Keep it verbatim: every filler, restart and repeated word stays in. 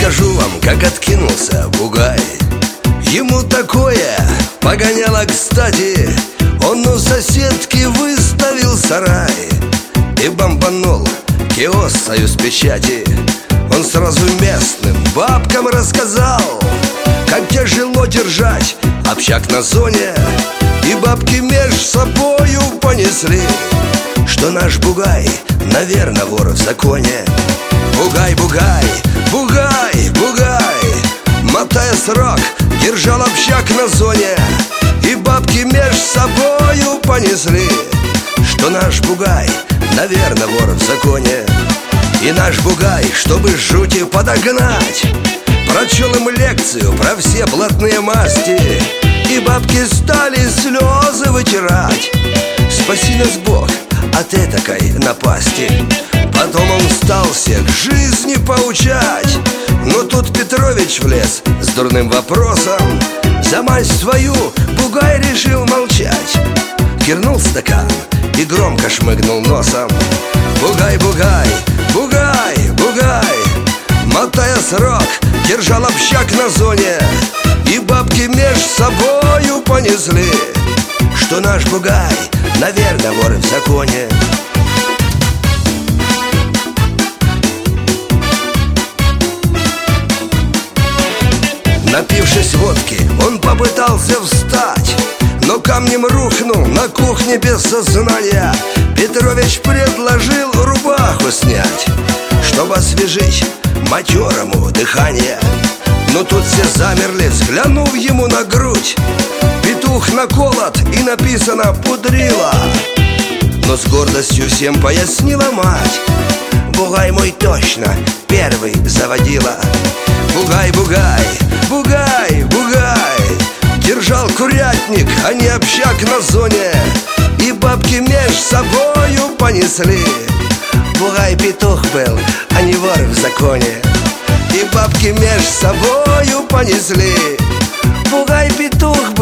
Расскажу вам, как откинулся бугай. Ему такое погоняло кстати. Он у соседки выставил сарай и бомбанул киоск «Союз печати». Он сразу местным бабкам рассказал, как тяжело держать общак на зоне. И бабки меж собою понесли, что наш бугай, наверно, вор в законе. Бугай, бугай, бугай, бугай, мотая срок, держал общак на зоне. И бабки меж собою понесли, что наш бугай, наверно, вор в законе. И наш бугай, чтобы жути подогнать, прочел им лекцию про все блатные масти. И бабки стали слезы вытирать. Спаси нас, Бог, от этакой напасти. Потом он стал всех жизни поучать. Но тут Петрович влез с дурным вопросом. За мать свою бугай решил молчать. Кирнул стакан и громко шмыгнул носом. Бугай, бугай, бугай, бугай, мотая срок, держал общак на зоне. И бабки меж собою понесли, что наш бугай, наверно, вор в законе. Напившись водки, он попытался встать, но камнем рухнул на кухне без сознания. Петрович предложил рубаху снять, чтобы освежить матерому дыхание. Но тут все замерли, взглянув ему на грудь. Петух наколот и написано «Пудрила». Но с гордостью всем пояснила мать: бугай мой точно первый заводила. Бугай, бугай, бугай, бугай, держал курятник, а не общак на зоне. И бабки меж собою понесли. Бугай петух был, а не вор в законе. И бабки меж собою понесли. Бугай петух